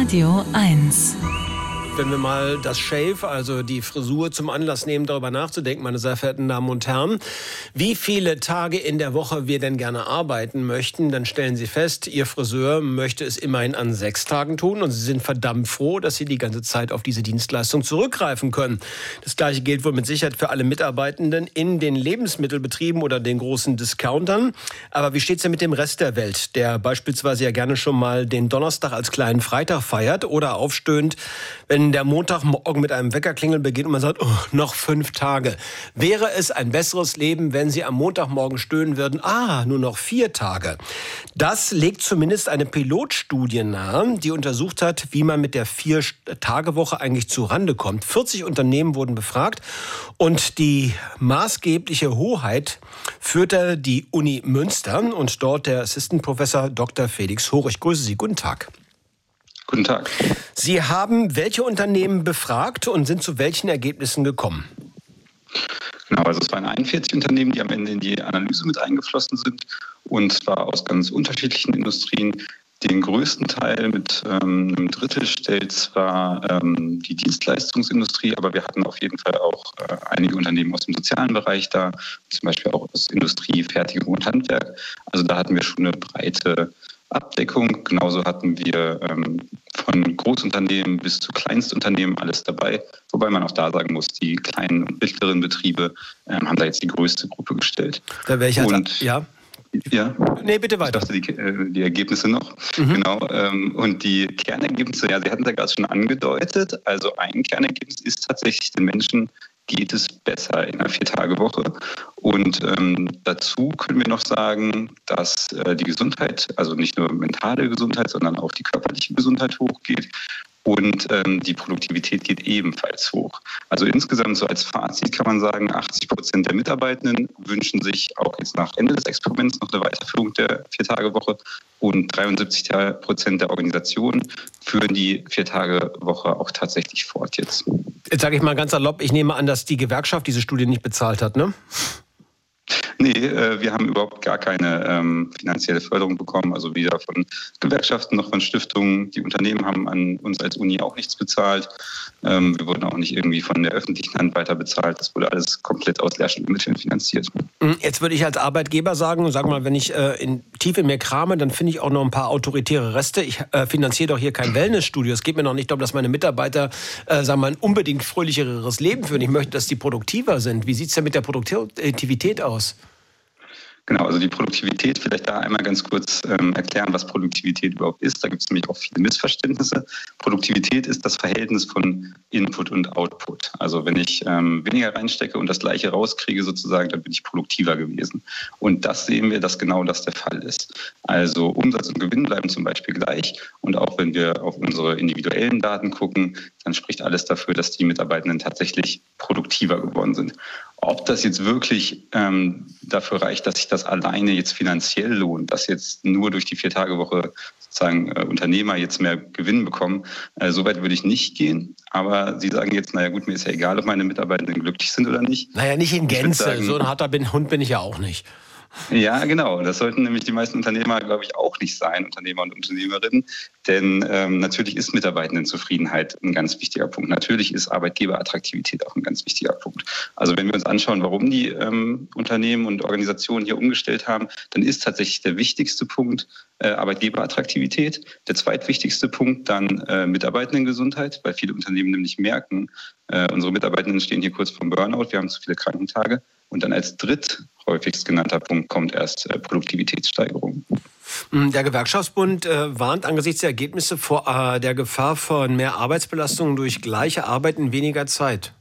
Radio 1. Wenn wir mal das Shave, also die Frisur, zum Anlass nehmen, darüber nachzudenken, meine sehr verehrten Damen und Herren, wie viele Tage in der Woche wir denn gerne arbeiten möchten, dann stellen Sie fest, Ihr Friseur möchte es immerhin an 6 Tagen tun und Sie sind verdammt froh, dass Sie die ganze Zeit auf diese Dienstleistung zurückgreifen können. Das Gleiche gilt wohl mit Sicherheit für alle Mitarbeitenden in den Lebensmittelbetrieben oder den großen Discountern. Aber wie steht's denn mit dem Rest der Welt, der beispielsweise ja gerne schon mal den Donnerstag als kleinen Freitag feiert oder aufstöhnt, wenn der Montagmorgen mit einem Weckerklingeln beginnt und man sagt, oh, noch 5 Tage. Wäre es ein besseres Leben, wenn Sie am Montagmorgen stöhnen würden, nur noch 4 Tage. Das legt zumindest eine Pilotstudie nahe, die untersucht hat, wie man mit der 4-Tage-Woche eigentlich zurande kommt. 40 Unternehmen wurden befragt und die maßgebliche Hoheit führte die Uni Münster und dort der Assistant Professor Dr. Felix Hoch. Ich grüße Sie. Guten Tag. Guten Tag. Sie haben welche Unternehmen befragt und sind zu welchen Ergebnissen gekommen? Genau, also es waren 41 Unternehmen, die am Ende in die Analyse mit eingeflossen sind, und zwar aus ganz unterschiedlichen Industrien. Den größten Teil mit einem Drittel stellt zwar die Dienstleistungsindustrie, aber wir hatten auf jeden Fall auch einige Unternehmen aus dem sozialen Bereich da, zum Beispiel auch aus Industrie, Fertigung und Handwerk. Also da hatten wir schon eine breite Abdeckung. Genauso hatten wir von Großunternehmen bis zu Kleinstunternehmen alles dabei. Wobei man auch da sagen muss, die kleinen und mittleren Betriebe haben da jetzt die größte Gruppe gestellt. Da wäre ich ja. Ja. Nee, bitte weiter. Ich dachte, die Ergebnisse noch. Genau. Und die Kernergebnisse, ja, Sie hatten es ja gerade schon angedeutet. Also ein Kernergebnis ist tatsächlich, den Menschen geht es besser in einer 4-Tage-Woche. Und dazu können wir noch sagen, dass die Gesundheit, also nicht nur mentale Gesundheit, sondern auch die körperliche Gesundheit hochgeht. Und die Produktivität geht ebenfalls hoch. Also insgesamt so als Fazit kann man sagen, 80% der Mitarbeitenden wünschen sich auch jetzt nach Ende des Experiments noch eine Weiterführung der 4-Tage-Woche. Und 73% der Organisationen führen die 4-Tage-Woche auch tatsächlich fort jetzt. Jetzt sage ich mal ganz salopp, ich nehme an, dass die Gewerkschaft diese Studie nicht bezahlt hat, ne? Nee, wir haben überhaupt gar keine finanzielle Förderung bekommen, also weder von Gewerkschaften noch von Stiftungen. Die Unternehmen haben an uns als Uni auch nichts bezahlt. Wir wurden auch nicht irgendwie von der öffentlichen Hand weiter bezahlt. Das wurde alles komplett aus Lehrstuhlmitteln finanziert. Jetzt würde ich als Arbeitgeber sagen, sag mal, wenn ich tief in mir krame, dann finde ich auch noch ein paar autoritäre Reste. Ich finanziere doch hier kein Wellnessstudio. Es geht mir noch nicht darum, dass meine Mitarbeiter ein unbedingt fröhlicheres Leben führen. Ich möchte, dass die produktiver sind. Wie sieht es denn mit der Produktivität aus? Genau, also die Produktivität, vielleicht da einmal ganz kurz erklären, was Produktivität überhaupt ist. Da gibt es nämlich auch viele Missverständnisse. Produktivität ist das Verhältnis von Input und Output. Also wenn ich weniger reinstecke und das Gleiche rauskriege sozusagen, dann bin ich produktiver gewesen. Und das sehen wir, dass genau das der Fall ist. Also Umsatz und Gewinn bleiben zum Beispiel gleich. Und auch wenn wir auf unsere individuellen Daten gucken, dann spricht alles dafür, dass die Mitarbeitenden tatsächlich produktiver geworden sind. Ob das jetzt wirklich dafür reicht, dass sich das alleine jetzt finanziell lohnt, dass jetzt nur durch die 4-Tage-Woche sozusagen Unternehmer jetzt mehr Gewinn bekommen, so weit würde ich nicht gehen. Aber Sie sagen jetzt, naja gut, mir ist ja egal, ob meine Mitarbeitenden glücklich sind oder nicht. Naja, nicht in Gänze. Sagen, so ein harter Hund bin ich ja auch nicht. Ja, genau. Das sollten nämlich die meisten Unternehmer, glaube ich, auch nicht sein, Unternehmer und Unternehmerinnen. Denn natürlich ist Mitarbeitendenzufriedenheit ein ganz wichtiger Punkt. Natürlich ist Arbeitgeberattraktivität auch ein ganz wichtiger Punkt. Also wenn wir uns anschauen, warum die Unternehmen und Organisationen hier umgestellt haben, dann ist tatsächlich der wichtigste Punkt Arbeitgeberattraktivität. Der zweitwichtigste Punkt dann Mitarbeitendengesundheit, weil viele Unternehmen nämlich merken, unsere Mitarbeitenden stehen hier kurz vorm Burnout, wir haben zu viele Krankentage. Und dann als dritthäufigst genannter Punkt kommt erst Produktivitätssteigerung. Der Gewerkschaftsbund warnt angesichts der Ergebnisse vor der Gefahr von mehr Arbeitsbelastung durch gleiche Arbeit in weniger Zeit.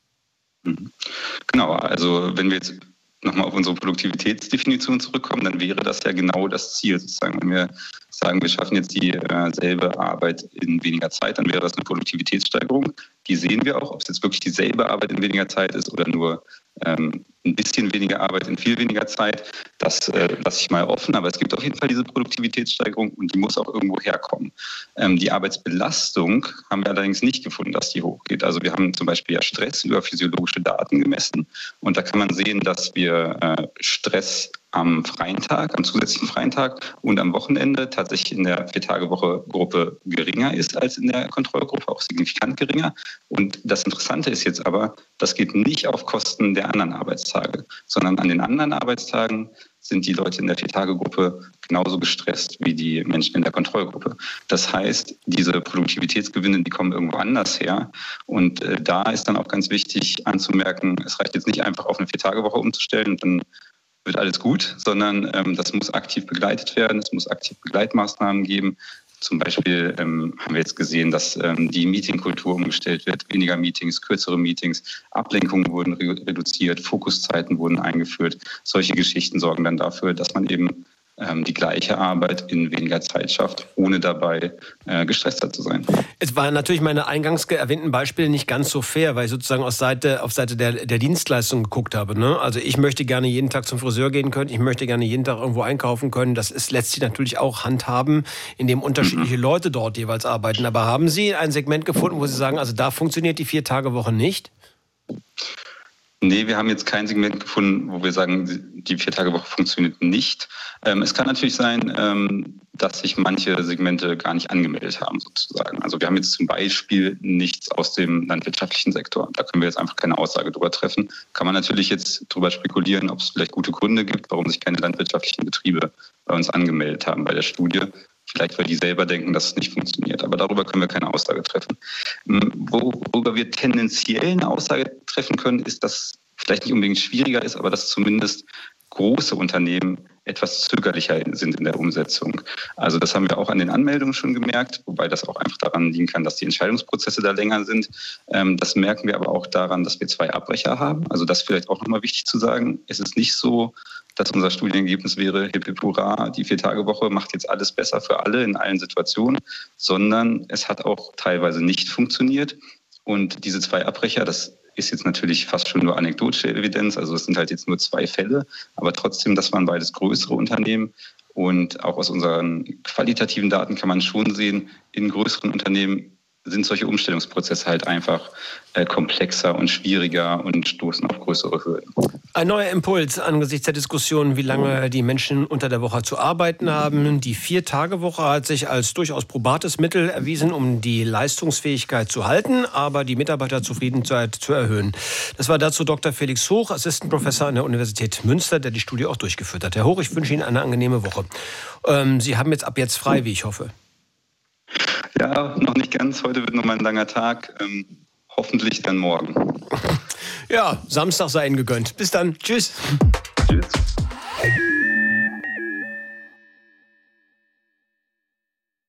Genau, also wenn wir jetzt nochmal auf unsere Produktivitätsdefinition zurückkommen, dann wäre das ja genau das Ziel sozusagen. Wenn wir sagen, wir schaffen jetzt dieselbe Arbeit in weniger Zeit, dann wäre das eine Produktivitätssteigerung. Die sehen wir auch, ob es jetzt wirklich dieselbe Arbeit in weniger Zeit ist oder nur ein bisschen weniger Arbeit in viel weniger Zeit. Das lasse ich mal offen, aber es gibt auf jeden Fall diese Produktivitätssteigerung und die muss auch irgendwo herkommen. Die Arbeitsbelastung haben wir allerdings nicht gefunden, dass die hochgeht. Also wir haben zum Beispiel ja Stress über physiologische Daten gemessen und da kann man sehen, dass wir Stress am freien Tag, am zusätzlichen freien Tag und am Wochenende tatsächlich in der 4-Tage-Woche-Gruppe geringer ist als in der Kontrollgruppe, auch signifikant geringer. Und das Interessante ist jetzt aber, das geht nicht auf Kosten der anderen Arbeitstage, sondern an den anderen Arbeitstagen sind die Leute in der 4-Tage-Gruppe genauso gestresst wie die Menschen in der Kontrollgruppe. Das heißt, diese Produktivitätsgewinne, die kommen irgendwo anders her. Und da ist dann auch ganz wichtig anzumerken, es reicht jetzt nicht einfach auf eine 4-Tage-Woche umzustellen und dann wird alles gut, sondern das muss aktiv begleitet werden, es muss aktiv Begleitmaßnahmen geben. Zum Beispiel haben wir jetzt gesehen, dass die Meetingkultur umgestellt wird, weniger Meetings, kürzere Meetings, Ablenkungen wurden reduziert, Fokuszeiten wurden eingeführt. Solche Geschichten sorgen dann dafür, dass man eben die gleiche Arbeit in weniger Zeit schafft, ohne dabei gestresster zu sein. Es war natürlich meine eingangs erwähnten Beispiele nicht ganz so fair, weil ich sozusagen auf Seite der Dienstleistung geguckt habe. Ne? Also ich möchte gerne jeden Tag zum Friseur gehen können, ich möchte gerne jeden Tag irgendwo einkaufen können. Das ist letztlich natürlich auch handhaben, in dem unterschiedliche Leute dort jeweils arbeiten. Aber haben Sie ein Segment gefunden, wo Sie sagen, also da funktioniert die 4-Tage-Woche nicht? Nee, wir haben jetzt kein Segment gefunden, wo wir sagen, die 4-Tage-Woche funktioniert nicht. Es kann natürlich sein, dass sich manche Segmente gar nicht angemeldet haben, sozusagen. Also wir haben jetzt zum Beispiel nichts aus dem landwirtschaftlichen Sektor. Da können wir jetzt einfach keine Aussage drüber treffen. Kann man natürlich jetzt drüber spekulieren, ob es vielleicht gute Gründe gibt, warum sich keine landwirtschaftlichen Betriebe bei uns angemeldet haben bei der Studie. Vielleicht, weil die selber denken, dass es nicht funktioniert. Aber darüber können wir keine Aussage treffen. Worüber wir tendenziell eine Aussage treffen können, ist, dass vielleicht nicht unbedingt schwieriger ist, aber dass zumindest große Unternehmen etwas zögerlicher sind in der Umsetzung. Also das haben wir auch an den Anmeldungen schon gemerkt, wobei das auch einfach daran liegen kann, dass die Entscheidungsprozesse da länger sind. Das merken wir aber auch daran, dass wir 2 Abbrecher haben. Also das ist vielleicht auch nochmal wichtig zu sagen. Es ist nicht so, dass unser Studienergebnis wäre, hip hip hurra, die 4-Tage-Woche macht jetzt alles besser für alle in allen Situationen, sondern es hat auch teilweise nicht funktioniert. Und diese 2 Abbrecher, das ist jetzt natürlich fast schon nur anekdotische Evidenz, also es sind halt jetzt nur 2 Fälle, aber trotzdem, das waren beides größere Unternehmen. Und auch aus unseren qualitativen Daten kann man schon sehen, in größeren Unternehmen sind solche Umstellungsprozesse halt einfach komplexer und schwieriger und stoßen auf größere Hürden. Ein neuer Impuls angesichts der Diskussion, wie lange die Menschen unter der Woche zu arbeiten haben. Die 4-Tage-Woche hat sich als durchaus probates Mittel erwiesen, um die Leistungsfähigkeit zu halten, aber die Mitarbeiterzufriedenheit zu erhöhen. Das war dazu Dr. Felix Hoch, Assistant Professor an der Universität Münster, der die Studie auch durchgeführt hat. Herr Hoch, ich wünsche Ihnen eine angenehme Woche. Sie haben jetzt ab jetzt frei, wie ich hoffe. Ja, noch nicht ganz. Heute wird noch mal ein langer Tag. Hoffentlich dann morgen. Ja, Samstag sei Ihnen gegönnt. Bis dann. Tschüss. Tschüss.